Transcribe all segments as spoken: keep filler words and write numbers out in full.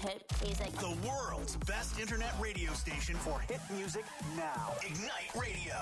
hit music. The world's best internet radio station for hit music now. Ignite Radio.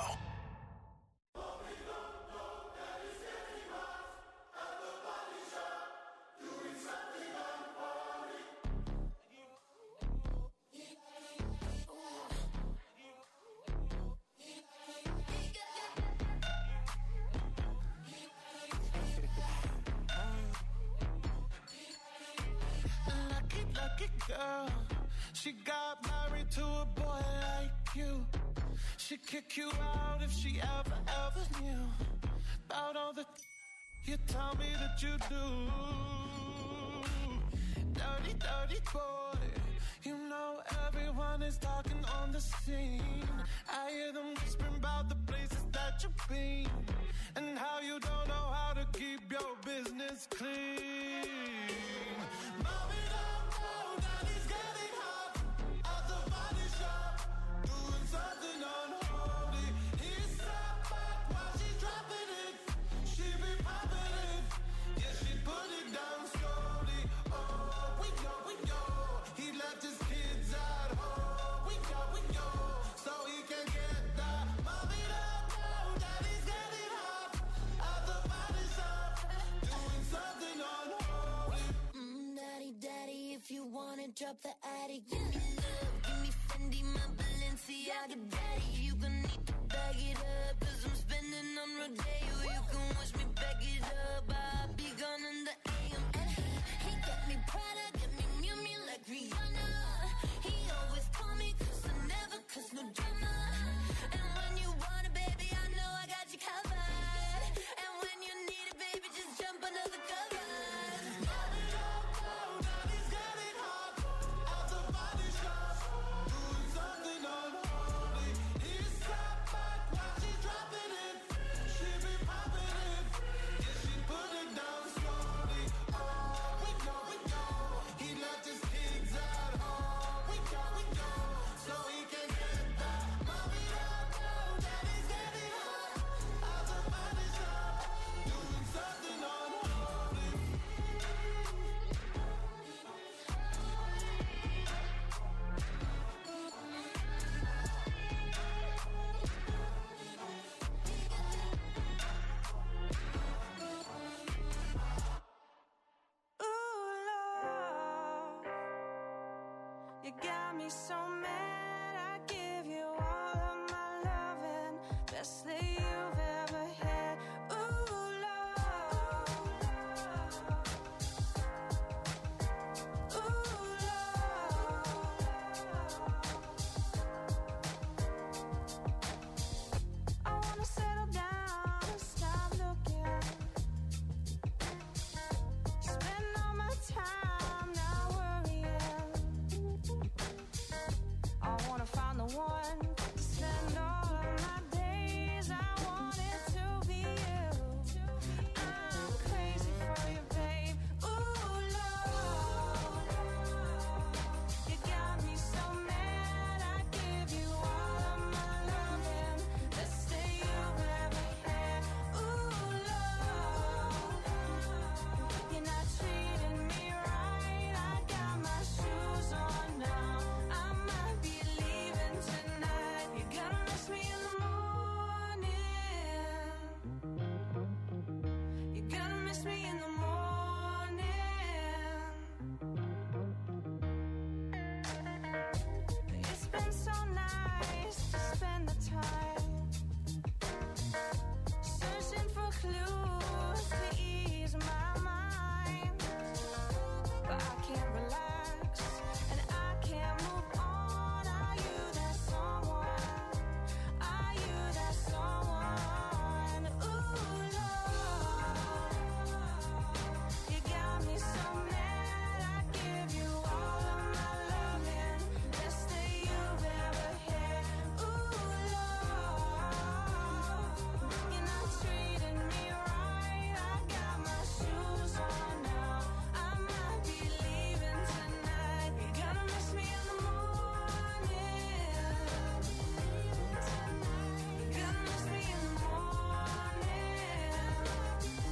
Girl, she got married to a boy like you. She'd kick you out if she ever, ever knew about all the you tell me that you do. Dirty, dirty boy. You know everyone is talking on the scene. I hear them whispering about the places that you've been and how you don't know how to keep your business clean. Mommy, drop the attic, give me love, give me Fendi, my Balenciaga daddy. You gon' need to bag it up, cause I'm spending on Rodeo. You can watch me back it up, I'll be gone in the A M. And he, he got me Prada, got me Miu Miu like Rihanna. He always call me cause I never cause no drama. And when you want it, baby, I know I got you covered. And when you need it, baby, just jump under the covers.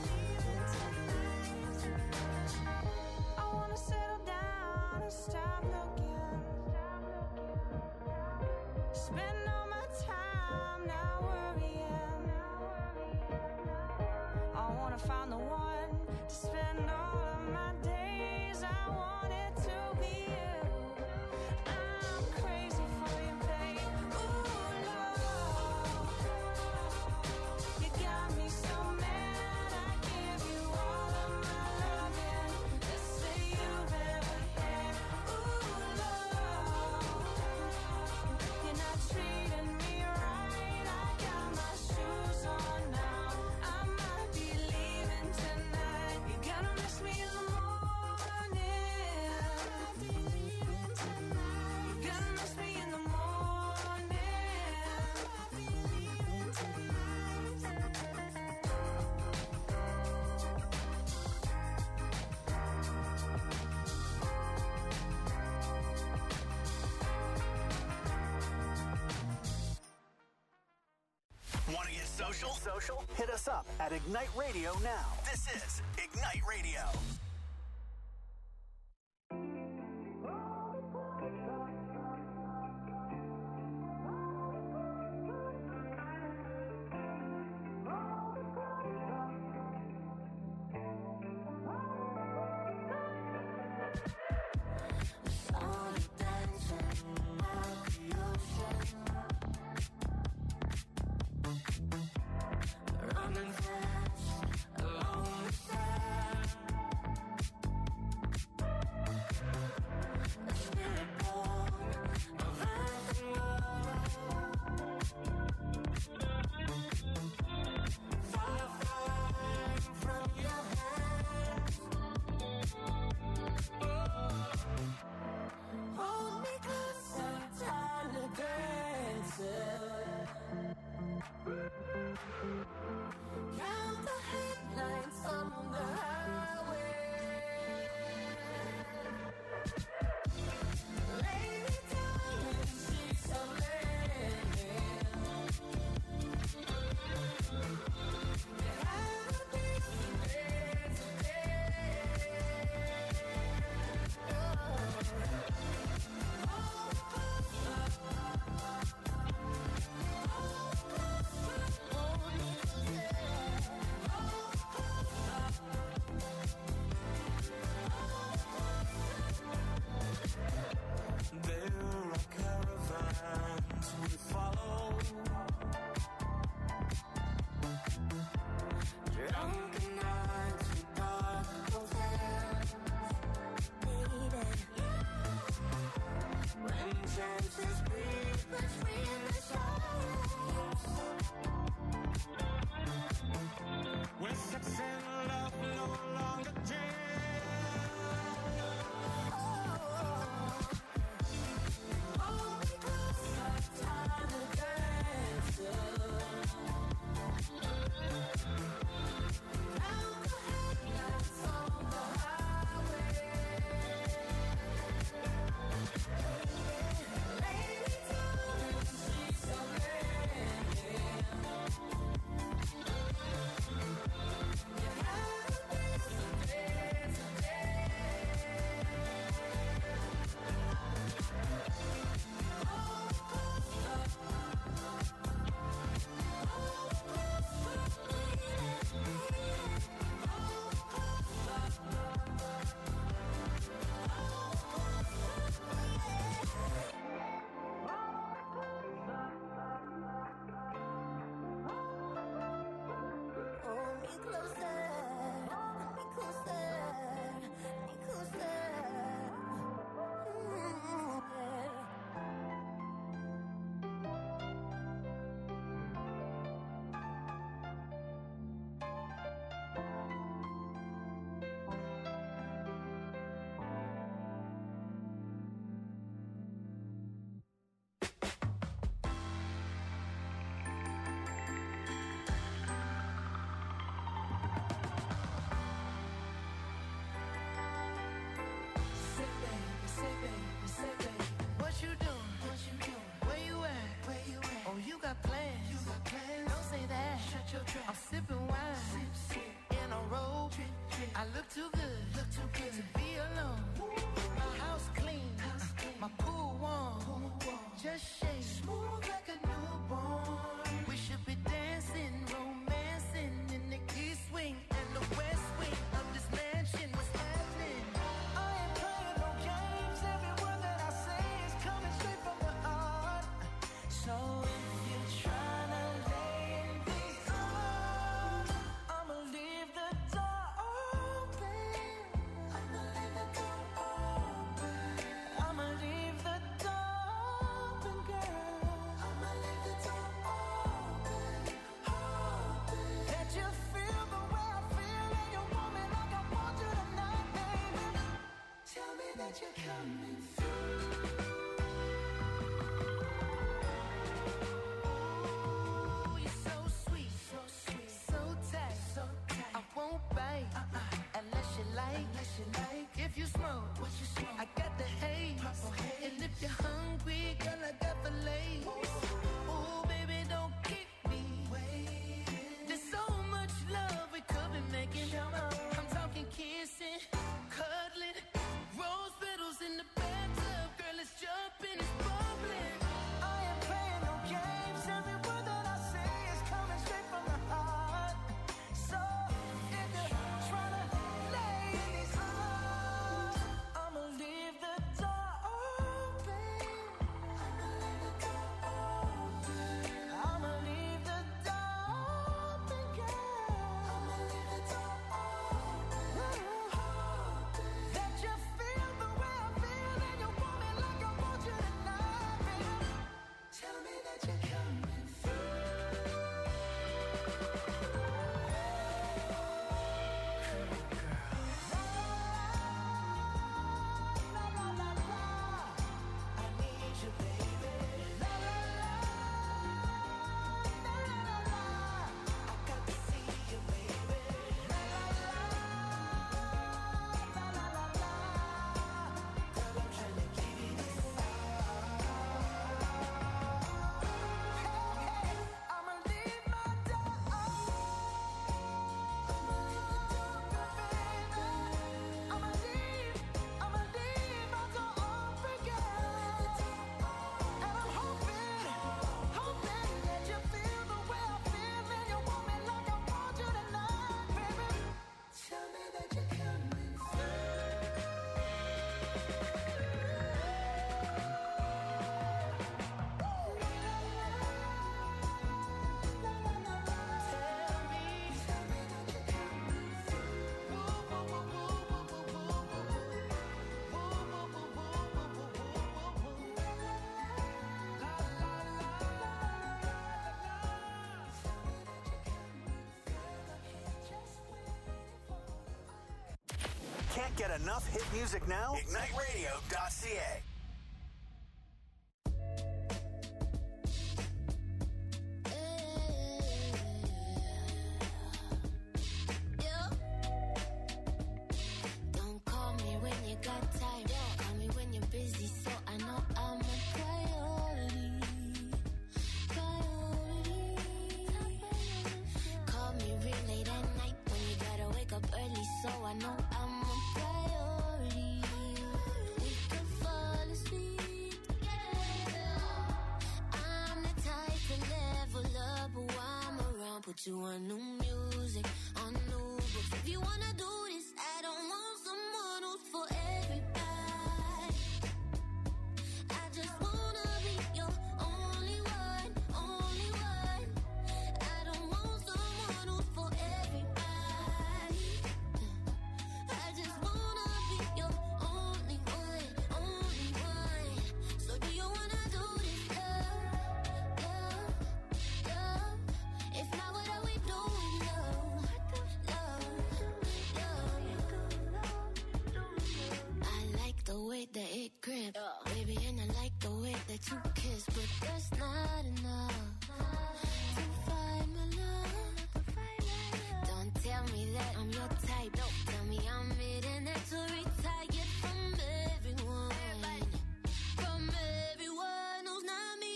Stop social? Hit us up at Ignite Radio now. This is Ignite Radio. I'm sipping wine sip, sip. In a robe. I look too good, look too good to be alone. My house clean, house clean. My pool warm. pool warm. Just shake smooth like a newborn. We should be dancing, romancing in the east wing and the west wing of this mansion. What's happening? I ain't playing no games. Every word that I say is coming straight from the heart. So if you're trying to lay in these arms, I'ma leave the door open. I'ma leave the door open. I'ma leave the door open, girl. I'ma leave the door open, open. Let you feel the way I feel, and you want me like I want you tonight, baby. Tell me that you're coming through. Ooh, you're so sweet, so sweet, so tight, so tight. I won't bite uh-uh. unless you like, unless you like. If you smoke, what you smoke? I got the haze. And if you're hungry, girl, I got the lace. Ooh, baby, don't keep me waiting. get enough hit music now? ignite radio dot c a. Put you on new music, on new books. If you wanna do this, I don't want someone who's for everybody. I just wanna be your only one, only one. I don't want someone who's for everybody. I just wanna be your only one, only one. So do you wanna do this, love, love, love? If not, what are we doing, love, love, love? I like the way that it grip, baby, and I like the way that you kiss, but that's not enough to find my love. Don't tell me that I'm your type. Tell me I'm internationally retired from everyone, from everyone who's not me.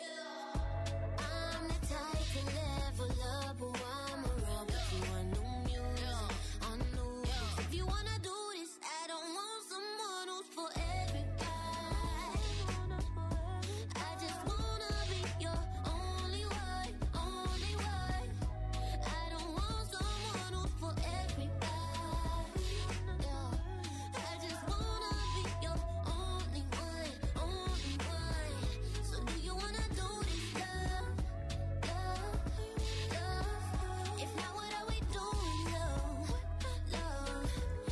I'm the type to level up, but I'm around. Put you on new music, on new books. If you wanna do this, I don't want someone who's for everybody. I just wanna be your only one, only one. I don't want someone who's for everybody. Yeah. I just wanna be your only one, only one. So do you wanna do this, love, love, love? If not, what are we doing, love, love,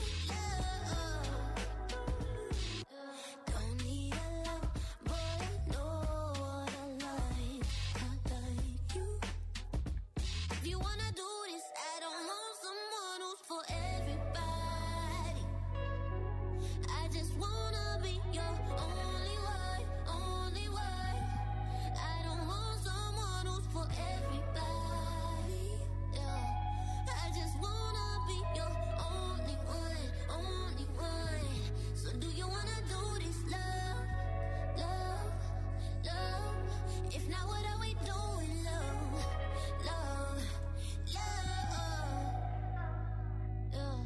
love? Don't need a lot, but I know what I like. I like you. If you wanna do this, I don't want someone who's for everybody. I just wanna be your only one, only one. I don't want someone who's for everybody. Yeah. I just wanna be your only one, only one. So do you wanna do this, love, love, love? If not, what are we doing, love, love, love? Yeah.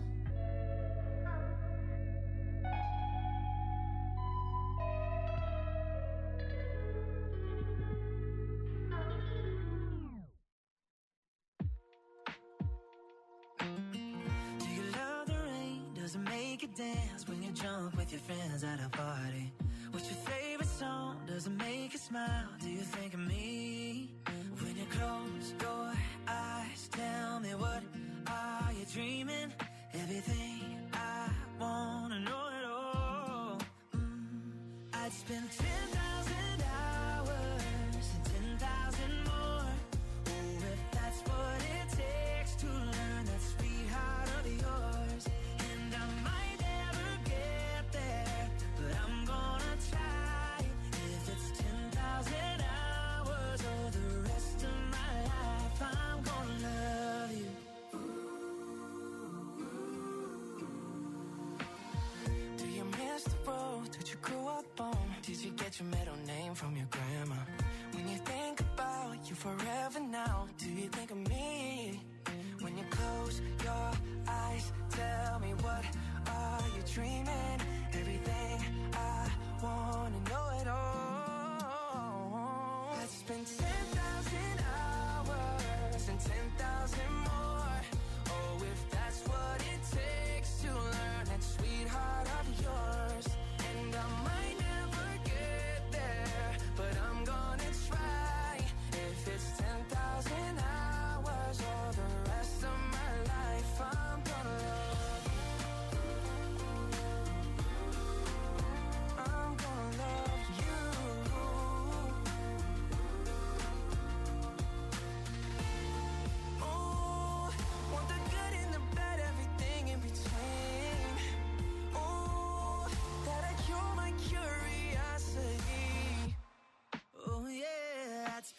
Do you love the rain? Does it make you dance when you jump with your friends at a party? What's your favorite song? Does it make you smile? Do you think of me? When you close your eyes, tell me, what are you dreaming? Everything I wanna know it all. Mm. I'd spend ten thousand hours and ten thousand more. Oh, if that's what it takes to learn that sweetheart of yours. And I might never get there, but I'm gonna try. If it's ten thousand hours or the rest of my life, I'm gonna love you. Do you miss the road that you grew up on? Did you get your middle name from your grandma? When you think about you forever now, do you think of me? When you close your eyes, tell me, what are you dreaming? Everything I wanna know it all. I'd spend ten thousand hours and ten thousand more. Oh, if that's what it takes to learn that sweetheart of yours. And I might never get there, but I'm gonna try. If it's ten thousand hours or the rest of my life, I'm gonna love you.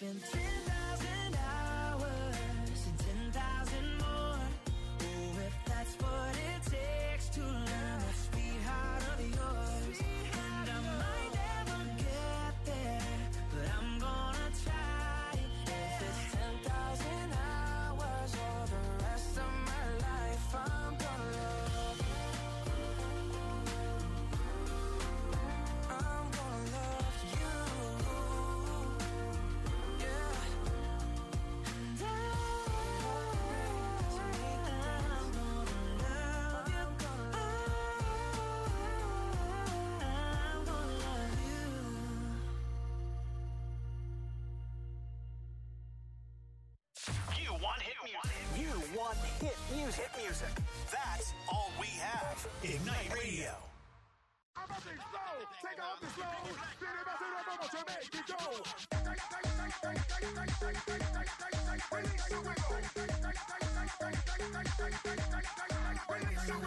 spend ten thousand hours and ten thousand more. Oh, if that's what it takes to learn that sweetheart of yours. And I might never get there, but I'm gonna try. If it's ten thousand hours or the rest of my life, I'm gonna love you. I'm gonna love you. Yeah. And I, I'm gonna love you. I'm gonna love you. You want hit music. You want hit music. Hit music. That's all we have. Ignite Radio. Take off the slow. To make it go. Release the wiggle. Release the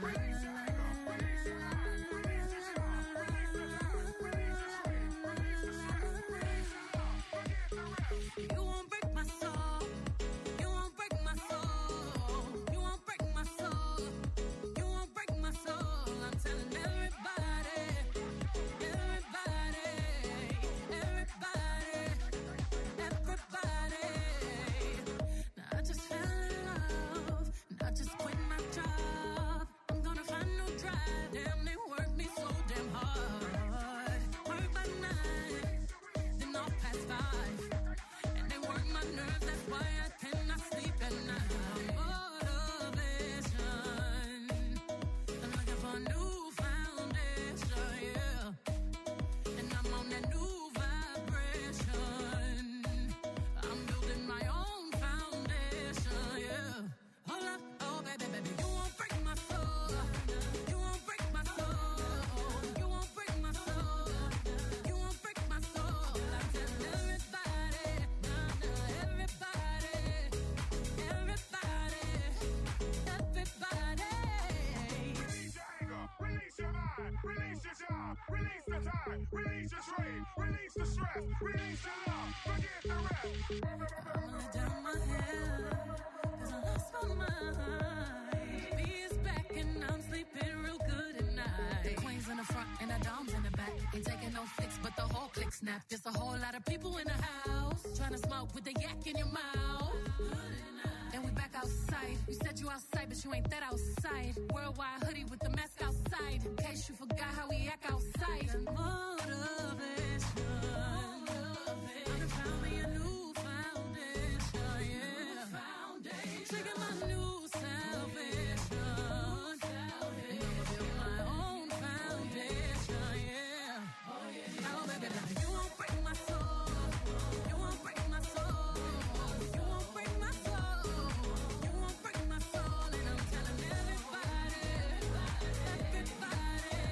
You won't break my soul. You won't break my soul. You won't break my soul. You won't break my soul. I'm telling everybody, everybody, everybody, everybody. Now I just fell in love, and I just quit my job. I'm gonna find no drive. Damn, they work me so damn hard. Work by nine, then off past five. And they work my nerves, that's why I cannot sleep at night. Motivation, I'm looking for a new foundation, yeah. And I'm on that new vibration. I'm building my own foundation, yeah. Hold up, oh baby, baby, you won't break my soul. You won't break my soul. You won't break my soul. You won't break my soul. I'm telling everybody, nah, nah, everybody, everybody, everybody. Release your anger, release your mind, release your job, release the time, release your strain, release the stress, release your love, forget the rest. I'ma let down my hair, 'cause I lost my mind. B is back and I'm sleeping real good at night. The queen's in the front and the dom's in the back. Ain't taking no flicks, but the whole click snap. Just a whole lot of people in the house, trying to smoke with the yak in your mouth. And we back outside. You said you outside, but you ain't that outside. Worldwide hoodie with the mask outside, in case you forgot how we act outside. Motivation. I done found me a new foundation, yeah. Trigger my new salvation. And I'ma build my own foundation, yeah. Oh, baby, baby, you won't break my soul. You won't break my soul. You won't break my soul. You won't break my soul. And I'm telling everybody, everybody,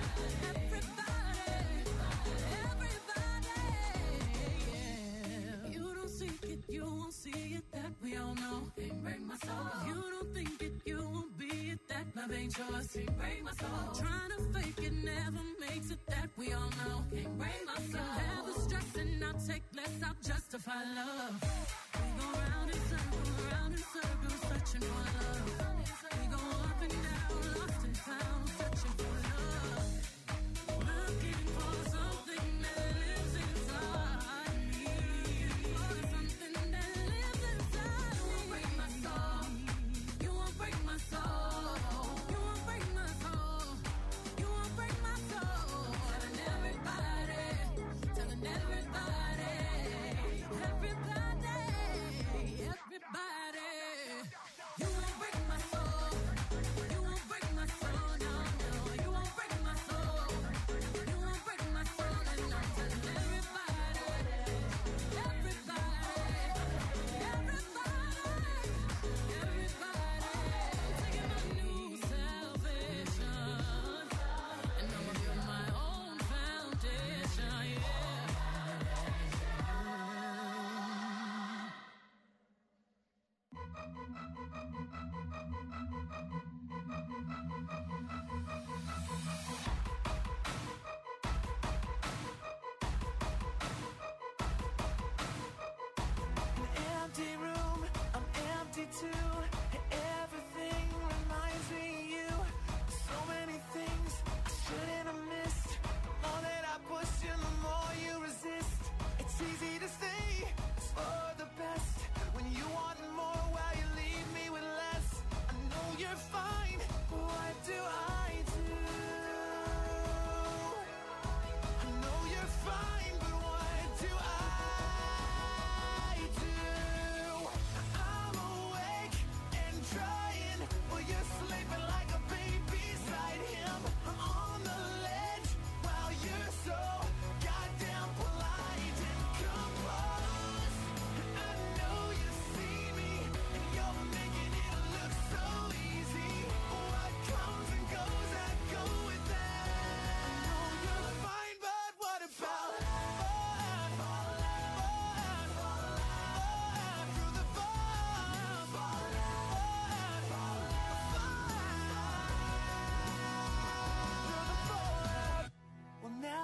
everybody, everybody, yeah. You don't seek it, you won't see it, that we all know. Can't break my soul. You don't think it, you won't be it, that love ain't yours. Can't break my soul. Trying to fake it never makes it, that we all know. Can't break my soul. Never stressing, I'll take less, I'll justify love. We go round in circles, round in circles, searching for love. We go up and down, lost and found, searching for love. Looking for something that lives inside me. For something that lives inside me. You won't break my soul. You won't break my soul. You won't break my soul. You won't break my soul. Telling everybody, telling everybody, everybody, everybody. You won't break my soul. You won't break my soul, no, no.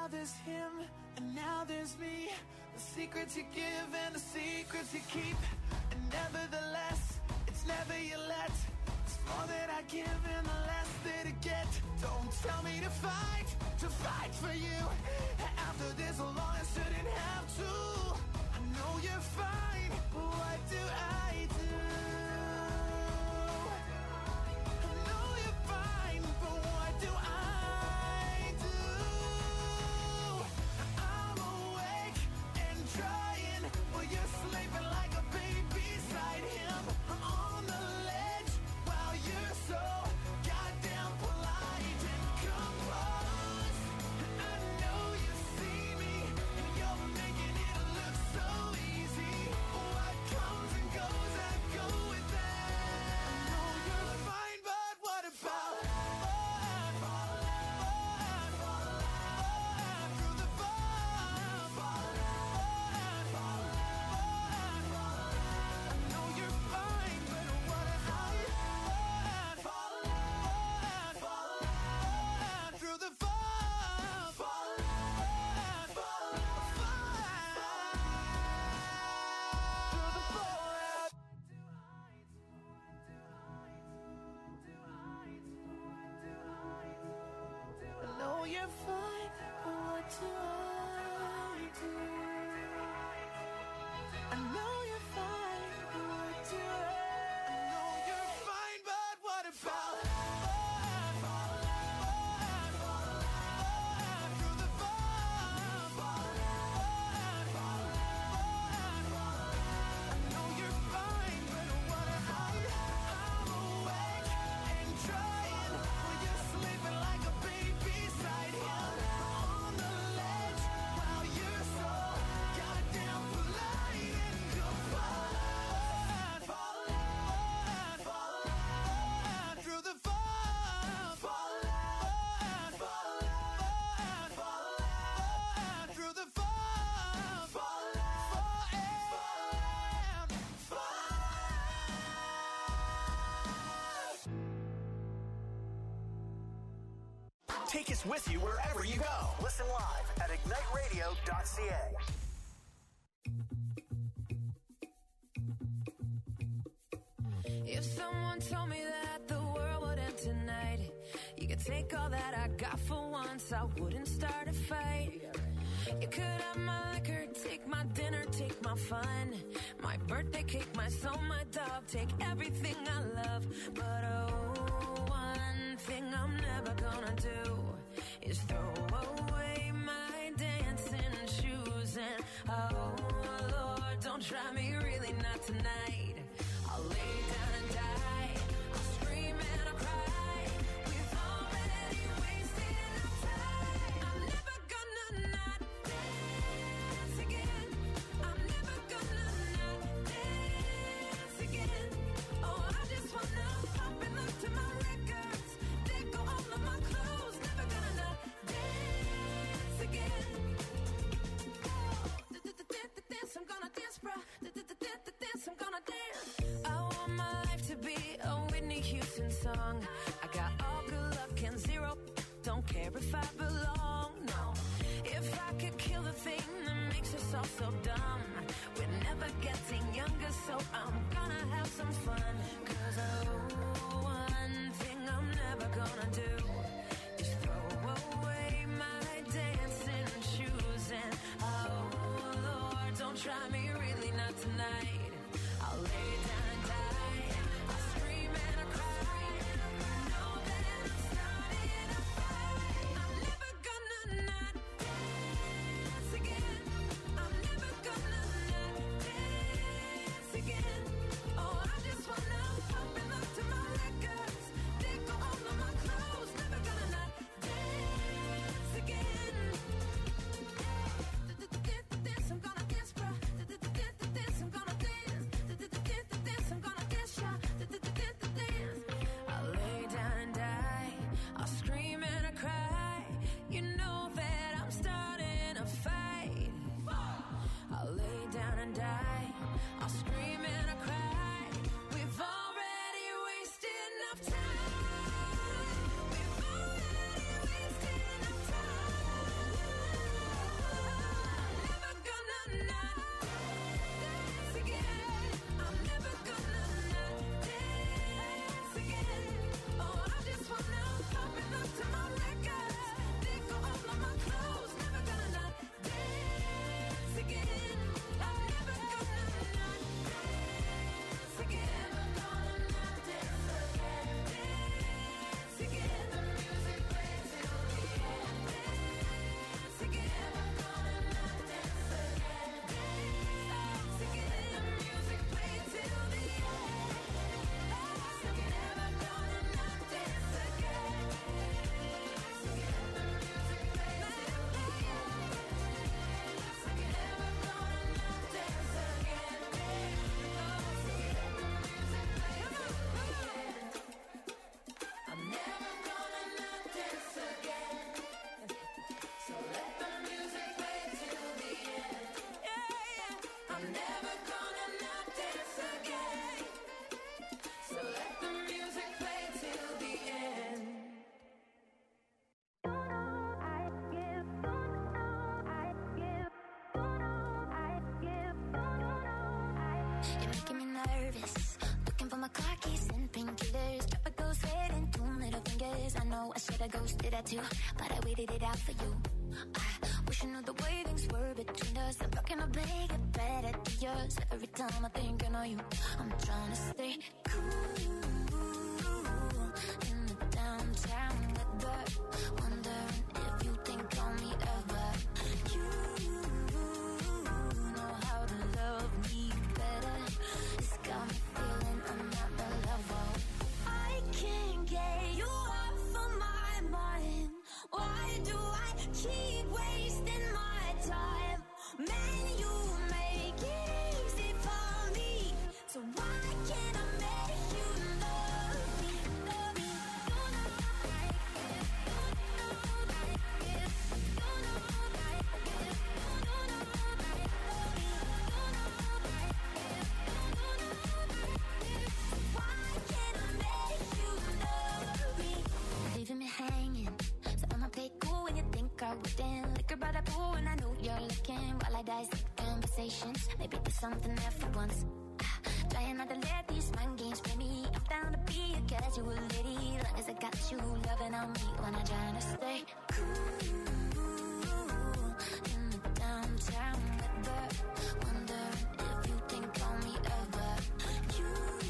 now there's him, and now there's me. The secrets you give and the secrets you keep. And nevertheless, it's never you let. It's more that I give and the less that I get. Don't tell me to fight, to fight for you. After this long, I shouldn't have to. I know you're fine, but what do I do? I know you're fine, but what do I do? I'm awake and trying, while you're sleeping like a baby beside him. I'm on the ledge while you're so goddamn polite and composed. I know you see me, and you're making it look so easy. What comes and goes, I go with that. I know you're fine, but what about fun? Fun, fun, fun, through the fun, fun, fun, fun, fun. I know you're fine, but what about fun? Fun, fun, fun, through the fun, fun, fun, fun, through the fun. I know you're fine, but what do I do? I know you're fine, but what do I? I know you're fine, but what about fun? Fun, fun, fun, through the fun, fun, fun, fun, fun. I know you're fine, but what about? I'm awake and trying, while you're sleeping like a baby beside him. On the ledge while you're so goddamn polite and composed. Fall, fall, fall, through the fall, fall, fall, fall, fall, through the fall, fall, fall, fall. Take us with you wherever you go. Listen live at ignite radio dot c a. If someone told me that the world would end tonight, you could take all that I got for once, I wouldn't start a fight. You could have my liquor, take my dinner, take my fun, my birthday cake, my soul, my dog, take everything I love. But oh, one thing I'm never gonna do is throw away my dancing shoes. And oh Lord, don't try me, really not tonight. I'll lay down and die, I'll scream and I'll cry. We've already wasted our time. I'm never gonna not dance again. I'm never gonna not dance again. Oh, I just wanna pop and look to my records. They go all of my clothes. Never gonna not dance again. Dance, I'm gonna dance, bro. Dance, I'm gonna dance. I want my life to be a Whitney Houston song. I got all good luck and zero. Don't care if I belong, no. If I could kill the thing that makes us all so dumb, we're never getting younger, so I'm gonna have some fun. Cause oh, one thing I'm never gonna do is throw away my dancing shoes. And oh Lord, don't try me, really not tonight. I'll lay down and die, I'll scream and I'll cry. Know that I'm starting a fight. I'm never gonna not dance again. I'm never gonna not dance again. Oh, I just wanna pop and look to my records. They go all of my clothes. Never gonna not dance again. Dance, I'm gonna dance, bro. Dance, I'm gonna dance. nervous. Looking for my car keys and painkillers. Drop a ghost head and two middle fingers. I know I should have ghosted that too, but I waited it out for you. I wish I knew the way things were between us. I'm rocking my bag, get better than yours. Every time I think I know you, I'm trying to stay cool in the downtown weather. Wondering if you think on me ever. You know how to love me better. It's got me feeling I'm not the level. I can't get you off of my mind. Why do I keep wasting my time? Man, you make it easy for me. So why can't I make you love me? Love me. You know I get, you know I get, you know I get, you know I love me. You know I get, you know I get. Why can't I make you love me? Leaving me hanging. So I'ma play cool when you think I wouldn't. Liquor by the pool and I know you're looking. While I dissect conversations, maybe there's something there for once. Ah, trying not to let these mind games play me. I'm down to be a casual lady, long as I got you loving on me. When I'm trying to stay cool in the downtown weather. Wondering if you think on me ever. You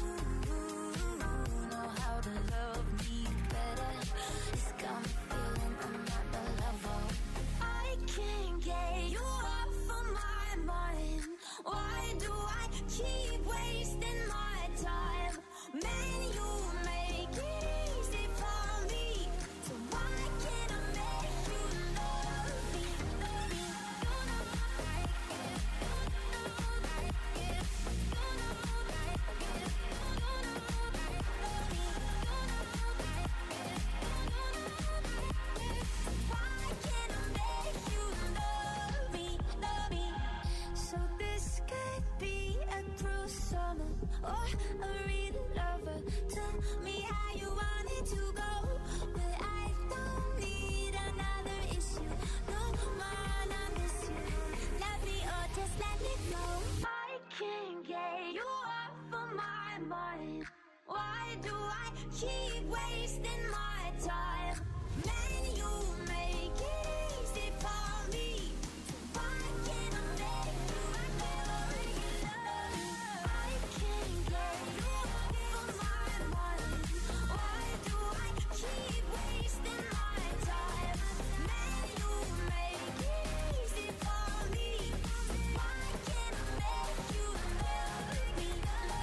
know how to love me better. It's got me feeling I'm not the level. I can't get you off of my mind. Why do I keep wasting my time? Man, you make it easy for me. So why can't I make you love me? Love me. You know I get, you know I get, you know I get, you know I love me. You know I get, you know I get. Why can't I make you love me? Love me. So this could be a cruel summer or a real lover. Tell me how you want it to go, but I don't need another issue. No man, I miss you. Love me or just let me go. I can't get you off of my mind. Why do I keep wasting my time? Man, you make it easy for me. So why can't I make you love me? I can't get you off of my mind. Why do I keep wasting my time? Man, you make it easy for me. So why can't I make you love me?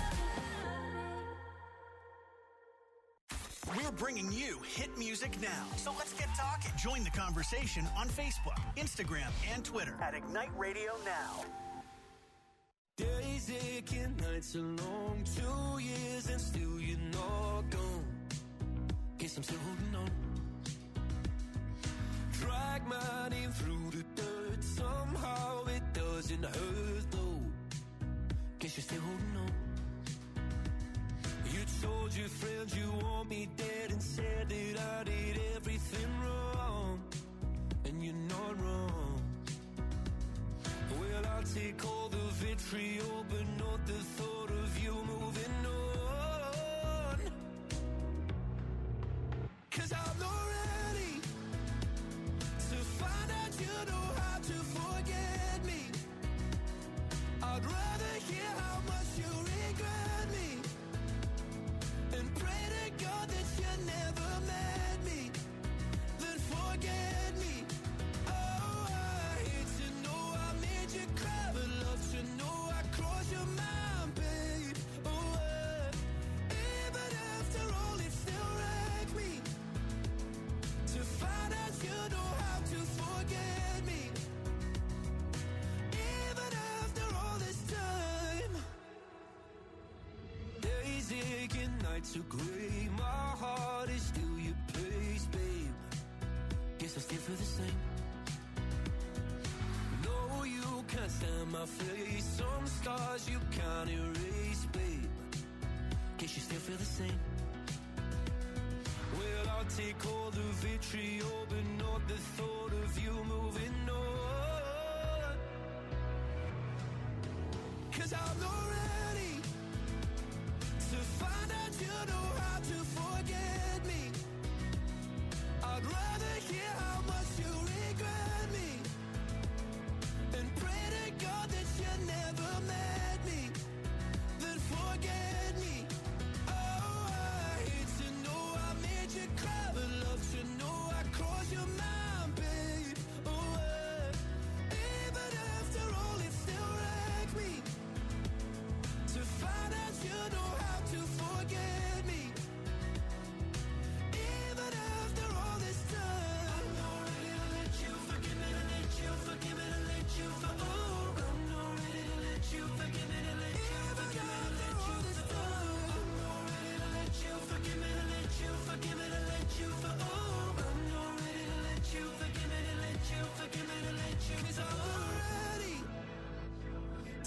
We're bringing you hit music now. So let's get talking. Join the conversation on Facebook, Instagram, and Twitter at Ignite Radio Now. Days aching, nights are long, two years and still you're not gone. Guess I'm still holding on. Drag my name through the dirt, somehow it doesn't hurt though. Guess you're still holding on. You told your friends you want me dead and said that I did everything wrong, and you're not wrong. Well, I'll take all the vitriol, but not the thought of you moving on. 'Cause I'm not ready to find out you know how to forget me. I'd rather hear how much you regret me and pray to God that you never met me, then forget me. Oh, I hate to know I made you cry, but love to know I crossed your mind, babe. Oh, uh, even after all, it still wrecked me to find out you know how to forget me. Even after all this time, days aching, nights are gray. My heart is still your place, babe. Guess I still feel the same. No, you can't stand my face. Some scars you can't erase, babe. Guess you still feel the same. Well, I'll take all the vitriol, but not the thought of you moving on. 'Cause I'm not ready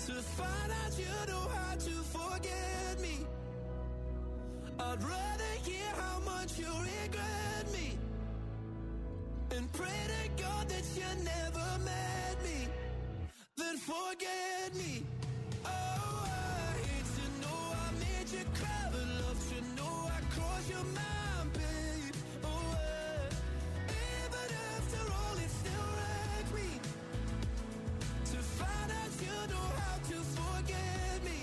to find out you know how to forget me. I'd rather hear how much you regret me and pray to God that you never met me than forget me. Oh, I hate to know I made you cry, but love to know I crossed your mind, babe. Oh, uh, even after all, it still wrecks me to find out you know how to forget me.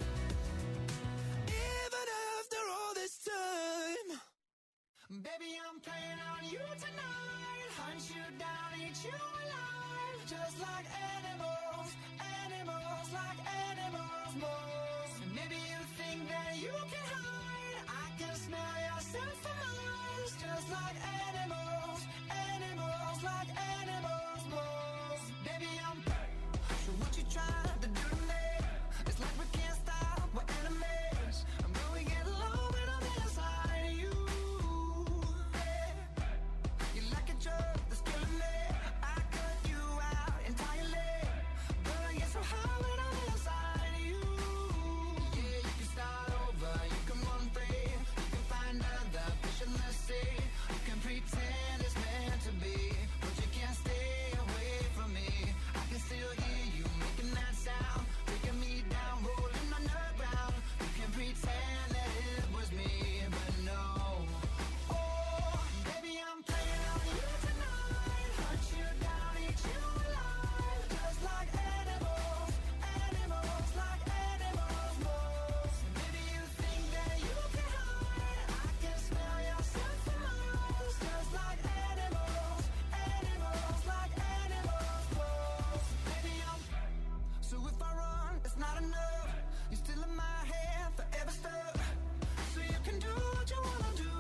Even after all this time, baby, I'm playing on you tonight. Hunt you down, eat you alive, just like animals, animals, like animals, moles. And maybe you think that you can hide. I can smell yourself for miles, just like animals, animals, like animals, moles. Baby, I'm so what you trying to do to me? It's like we can't stop, we're enemies. And when we get low, when I'm inside of you, yeah. You like a drug that's killing me. I cut you out entirely, but I get so high when I'm inside of you. Yeah, you can start over, you can run free, you can find another fish in the sea. You can pretend it's meant to be, but you can't stay away from me. I can still hear you making that sound, taking me down, rolling on the ground. You can pretend that it was me, but no. Oh, baby, I'm playing on you tonight. Hunt you down, eat you alive, just like animals, animals, like animals, moles. Maybe you think that you can hide. I can smell yourself for miles, just like animals, animals, like animals, moles. Baby, I'm so if I run, it's not enough. You're still in my head, forever stuck. So you can do what you wanna do.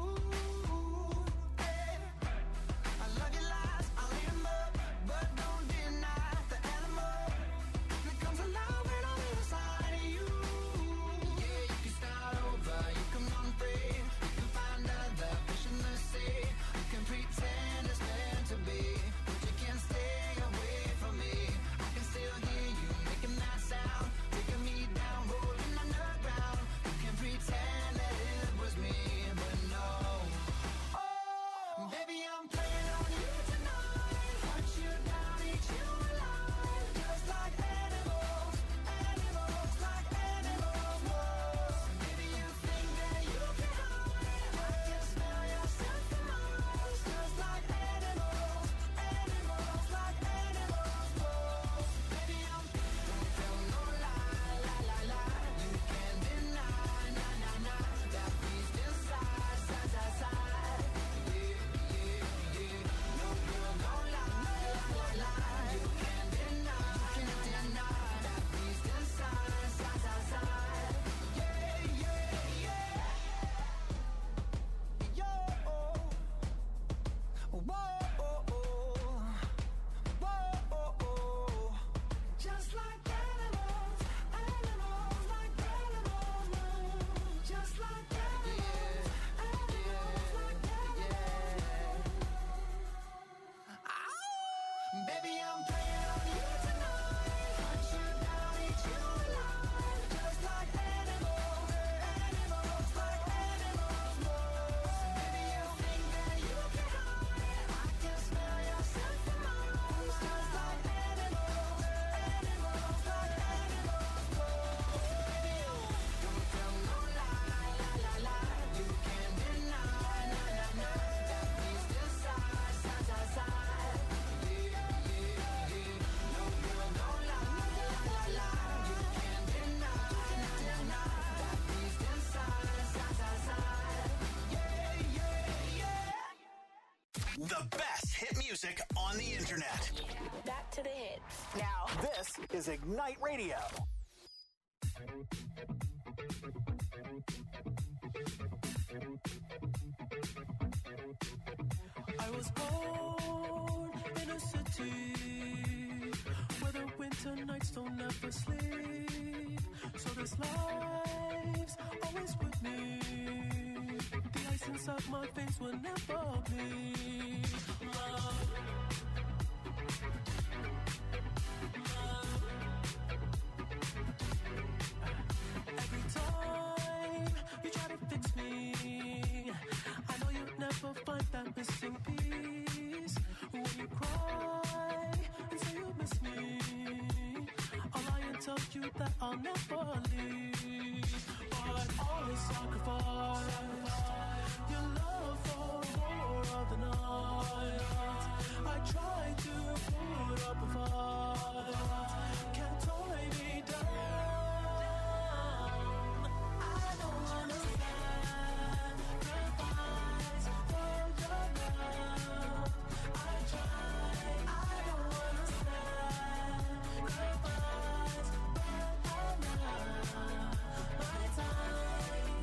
Hey, I love your lies, I'll eat 'em up, but don't deny the animal that comes alive when I'm inside of you. Yeah, you can start over, you can run free, you can find other fish in the sea. You can pretend it's meant to be, but you can't stay away from me. I can still hear you making that sound, taking me down, rolling on the ground. You can pretend that it was me, but no. Oh, baby, I'm playing on you tonight. Hunt you down, eat you alive, just like animals, animals, like animals, moles. Maybe you think that you can hide. I can smell yourself for miles, just like animals, animals, like animals, moles. Baby, I'm don't tell no lie, lie, lie, lie. You can't deny, nah, nah, nah, that beast inside, side, side, side. Yeah, yeah, yeah. No girl, don't lie, lie, lie, lie. You can't deny, can't deny that beast inside, side, side, side. Yeah, yeah, yeah. Yo, whoa, whoa, just like animals, animals, like animals, just like animals, animals, like animals. Baby, I'm playing on you tonight. Hunt you down, eat you alive, just like animals, animals, like animals, moles. Maybe you think that you can hide. I can smell yourself for miles, just like animals, animals, like animals, moles. Baby, don't tell no lie, lie, lie, lie. You can't deny, nah, nah, nah, that beast inside, side, side, side. Yeah, yeah, yeah. No girl, don't lie, lie, lie, lie. You can't deny, nah, nah, nah, that beast inside, side, side, side. Yeah, yeah, yeah. The best hit music on the internet. Back to the hits. Now, this is Ignite Radio. I was born in a city where the winter nights don't ever sleep. So this life's always with me. The ice inside my veins will never bleed. Love, love, you that I'll never leave. But always sacrifice your love for more of the night. I try to put up a fight, can't tie me down. I don't wanna sacrifice for your love. I try, I don't wanna sacrifice, but I'm not my time.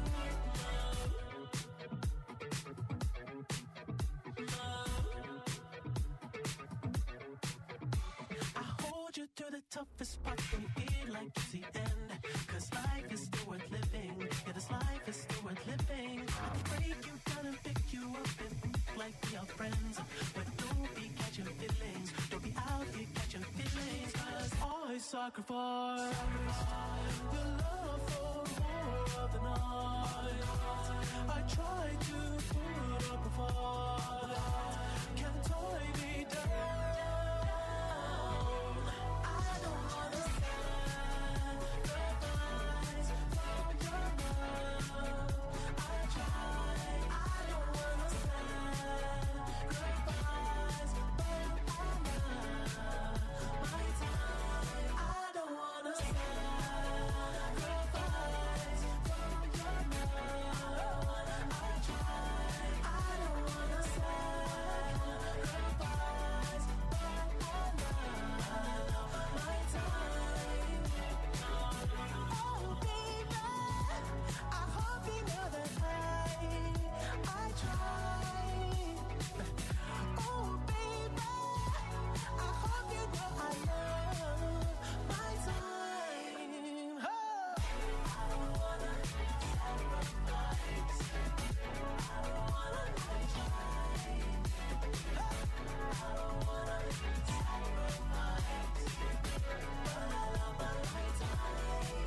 I hold you through the toughest parts when you feel like it's the end. Cause life is still worth living. Yeah, this life is still worth living. I can break you down and pick you up and act like we are friends. But don't be catching feelings. Don't be out here catching feelings. Cause I sacrifice your love for more of the night. I try to put up a fight, can't tie me down. I don't wanna sacrifice for your love. I try, I don't wanna sacrifice, but I'm not my time. I don't wanna sacrifice for your love. I try, I don't wanna sacrifice, but I'm not my time. Oh baby, I hope you know that I, I try. Oh baby, I hope you know I love my time. Oh. I don't wanna sacrifice. I don't wanna try. I don't wanna sacrifice, but I love my time.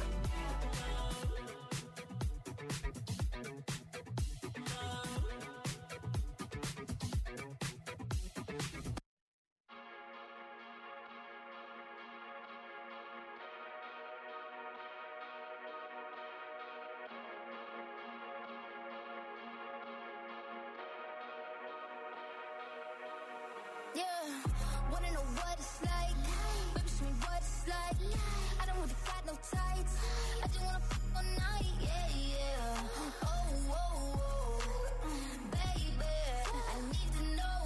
Yeah, wanna know what it's like? Baby, show me what it's like. I don't really got no tights. I just wanna f all night. Yeah, yeah. Oh, oh, oh. Baby, I need to know.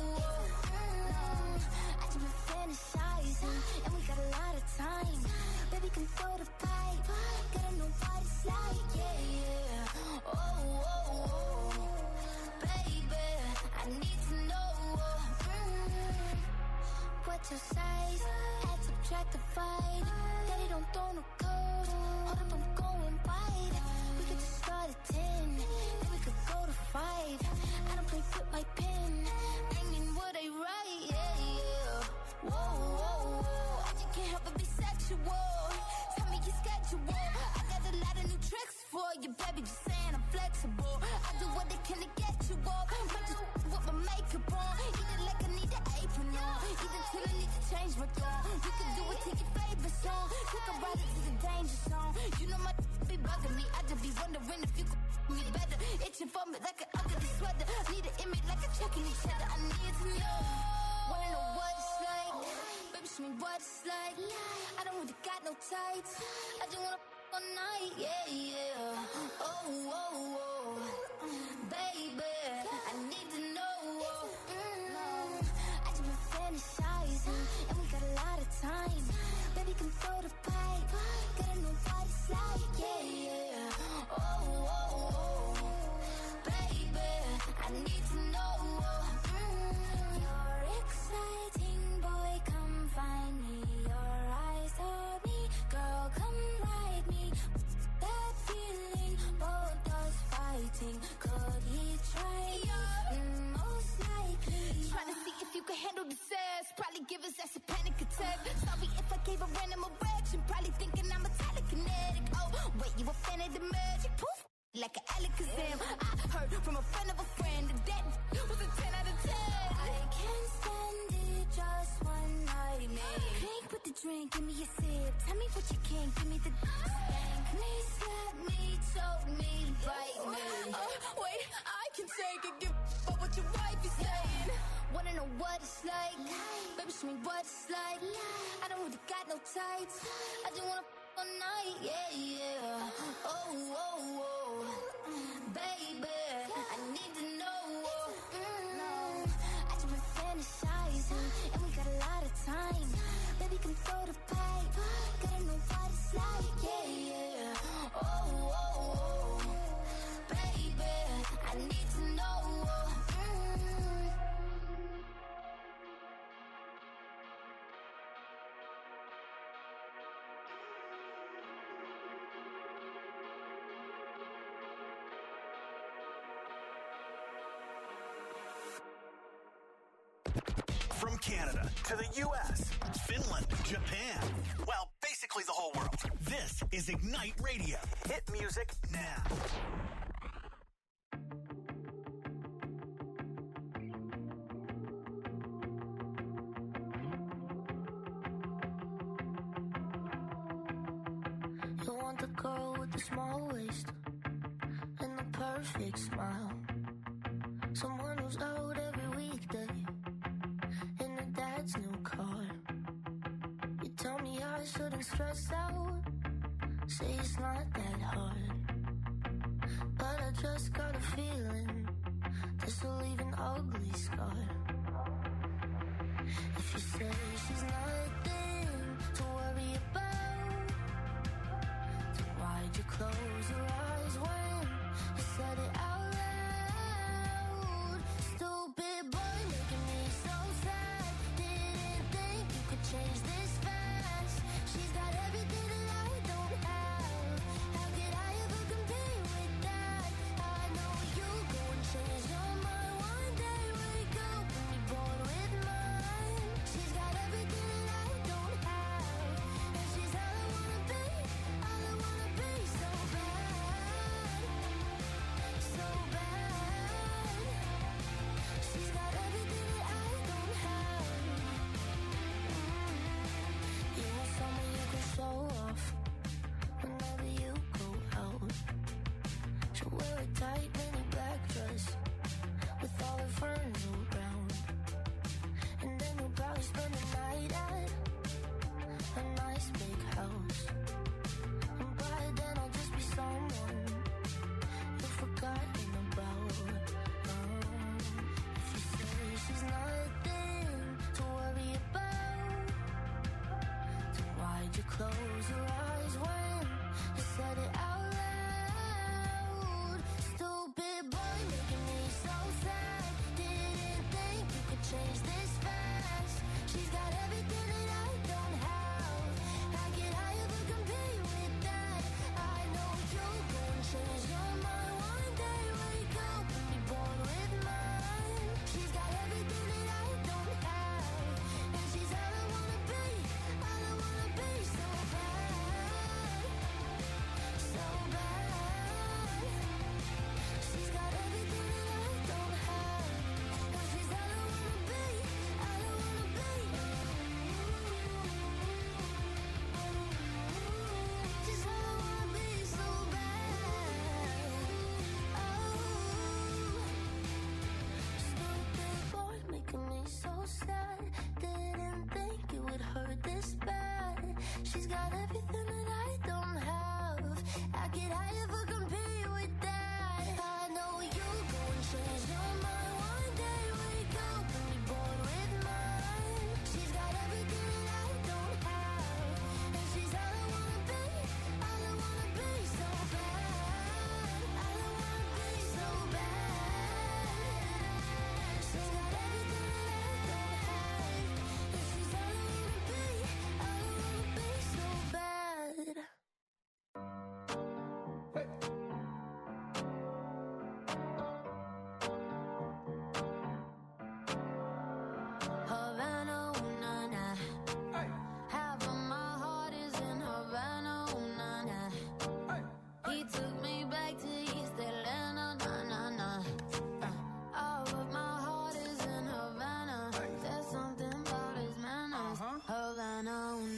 Mm, I just been fantasizing, and we got a lot of time. Baby, come throw the pipe. Gotta know what it's like. Yeah, yeah. Oh, oh, oh. Baby, I need to know. Mm, what's your size? Add, subtract, divide. Daddy don't throw no code. Hold up, I'm going wide. We could just start at ten, then we could go to five. I don't play with my pen. Bring in what I write. Yeah, yeah. Whoa, whoa, whoa. I just can't help but be sexual. Tell me your schedule. I got a lot of new tricks for you, baby. Just saying I'm flexible. I do what they can to get you off. Might just with my makeup on. Eat it like I need an apron on. Even till I need to change my tone. You can do it to your favorite song. Take a ride to the danger zone. You know my be bugging me. I just be wondering if you could me better. Itching for me like an ugly sweater. Need an image like a checking each other. I need to know. Wanna know what it's like? Baby, show me what it's like. I don't really got no tights. I just wanna f all night. Yeah, yeah. Oh, oh, oh. Baby, I need to know. Mm, I just been fantasizing, and we got a lot of time. Baby, come throw the pipe. Gotta know what it's like. Yeah, yeah. Oh, oh, oh. Baby, I need to know. Mm, you're exciting, boy, come find me. Your eyes are me, girl, come ride me. That feeling, both us fighting. Could he try? Mm, most likely. Trying to see if you can handle the sass. Probably give us that's a panic attack. Sorry if I gave a random erection. Probably thinking I'm a telekinetic. Oh, wait, you a fan of the magic? Poof, like an Alakazam. I heard from a friend of a friend that that was a ten out of ten. I can't stand it, just one night, maybe. Can't put the drink, give me a sip. Tell me what you can, give me the spank me, slap me, choke me, bite me. Uh, wait, I can take it, give up what your wife is saying. Wanna know what it's like? Baby, show me what it's like. I don't really got no tights. I just wanna f all night, yeah, yeah. Oh, oh, oh, baby, I need to know. Mm, I just been fantasizing, and we got a lot of time. Baby, come throw the pipe. Gotta know what it's like, yeah, yeah. Oh, oh, oh, baby, I need to know. Mm. From Canada to the U S, Finland, Japan, well, basically the whole world. This is Ignite Radio. Hit music now. You want the girl with the small waist and the perfect smile. Someone who's out every weekday in her dad's new car. You tell me I shouldn't stress out, say it's not that hard. But I just got a feeling this will leave an ugly scar. If you say she's nothing to worry about, then why'd you close your eyes when you said it out loud? Stupid boy making me so sad. Didn't think you could change this fast. She's got everything that I don't have. How could I ever compete with that? I know you go and change your mind one day. Wake up and be bored with mine. She's got everything that I don't have, and she's all I wanna be, all I wanna be. So bad, so bad. She's got everything that I don't have. You want someone you can show off whenever you go out. She'll wear a tight mini black dress with all her friends around, and then you'll probably spend the night at a nice big house. And by then I'll just be someone you've forgotten about. Um, if you say she's nothing to worry about, then why'd you close your eyes when you said it out loud? Stupid boy making me so sad. Didn't think you could change this fast. She's got everything that I don't have. How could I ever compete with that? I know you'll go and change your mind one day. Wake up and be bored with mine. She's got everything that I don't have, and she's all I wanna be, all I wanna be. So bad, so bad. She's got everything that I don't have, and she's all I wanna be, all I wanna be. She's all I wanna be, so bad. Oh, stupid boy making me so sad. Didn't think it would hurt this bad. She's got everything that I don't have. How could I ever compete with that? I know you go and change your mind one day. Wake up and be bored with mine. She's got everything that I don't have, and she's all I wanna be, all I wanna be. So bad, all I wanna be. So bad. She's got everything that I don't have, and she's all I wanna be, all I wanna be. So bad.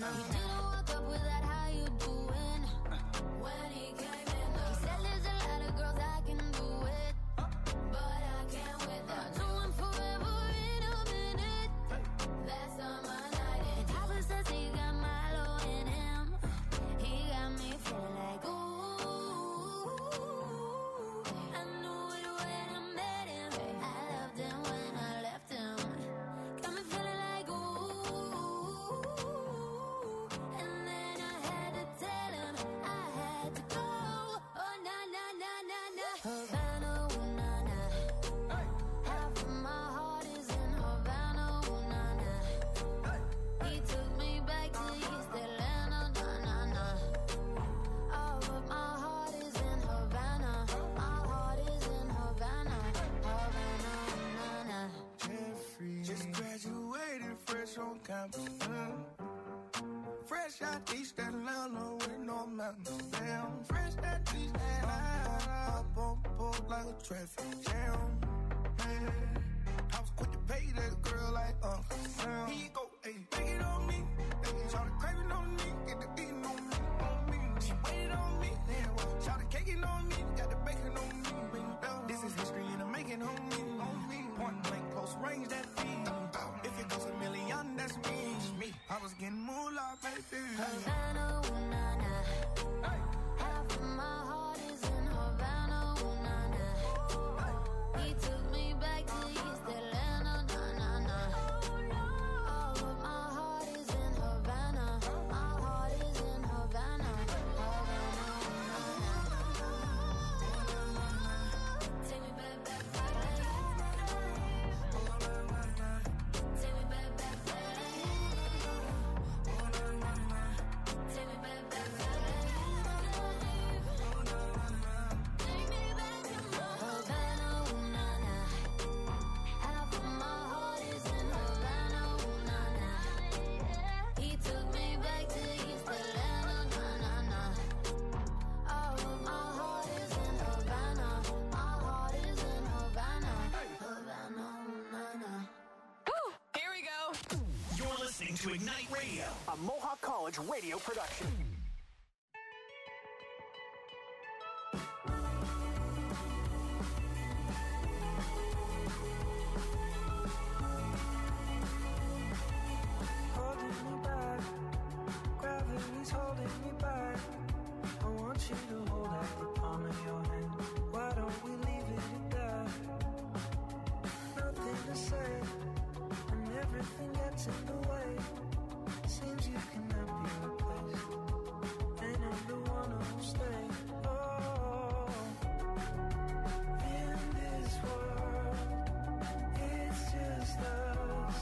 He didn't walk up with that, how you doing? When he came in, he said there's a lot of girls I can do it, but I can't with them. I do one forever in a minute. That's on my night. And Tyler says he got Milo in him. He got me feeling like ooh. I knew it when I met him. I loved him when I left him. Got me feeling like ooh. And then I had to tell him I had to go. Oh na na na na na. Havana, ooh na na. Half of my heart is in Havana, ooh na na. He took me back to East Atlanta, na na na. Oh, but my heart is in Havana. My heart is in Havana, Havana, ooh na na. Jeffrey, just graduated fresh on campus. Mm. Fresh out East Atlanta with no mountains. Damn, fresh out East Atlanta. Up on board like a traffic jam. Man, I was quick to pay that girl like Uncle Sam. He go, hey, take it on me. Hey, shout the craving on me, get the beating on me, on me. She waited on me, then what? Shout the caking on me, got the bacon on me. This is history and I'm making on me, on me. Point blank, close range, that feed. If it goes a million, that's me. me. I was getting moolah, baby. Havana, ooh na na. Half of my heart is in Havana, ooh na na. He took me back to East Atlanta, na na na. Oh, but my heart is in Havana. My heart is in Havana, Havana, ooh na na. Take me back, back, back. Take me back, back, back. Take me back, back, back. Take me back to Havana, ooh na na. Half of my heart is in Havana, ooh na na. He took me back to East Atlanta, na na na. Oh, my heart is in Havana. My heart is in Havana, Havana, ooh na na. Here we go. You're listening to Ignite Radio, a Mohawk College radio production. Holding me back, gravity's holding me back. I want you to hold out the palm of your hand. Why don't we leave it at that? Nothing to say, and everything gets in the way. Seems you cannot be replaced, and I'm the one who'll stay. Oh, in this world, it's just us.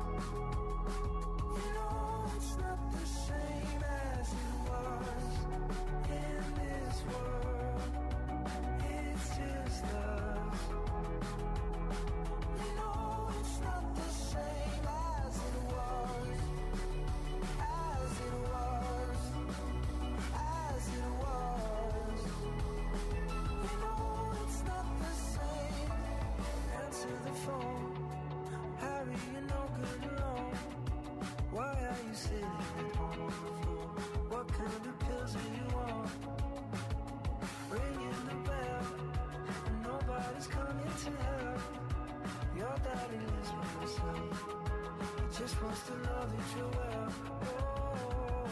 You know it's not the same as it was. In this world, it's just us. You know it's not the same as it was. As it was. As it was. You know it's not the same. Answer the phone. Harry, you're no good alone. Why are you sitting at home on the floor? What kind of pills are you on? Ringing the bell, and nobody's coming to help. Your daddy lives by himself. He just wants to know that you're well. Oh,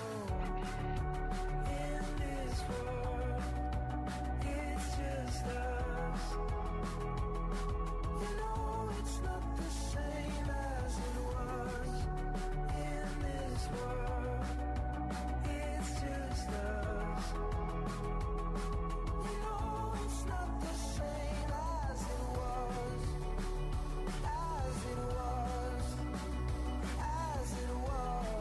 in this world, it's just us. You know it's not the same as it was. In this world, it's just us. You know it's not the same as it was. As it was. As it was.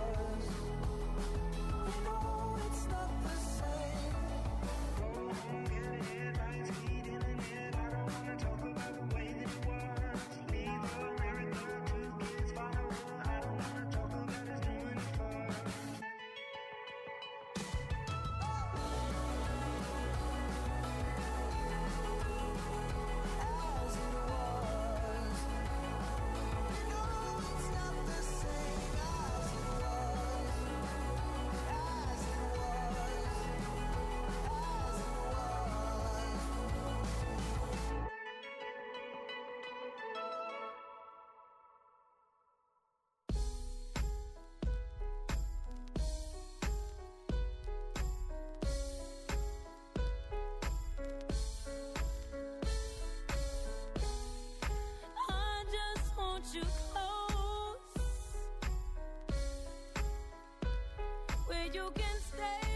you can stay.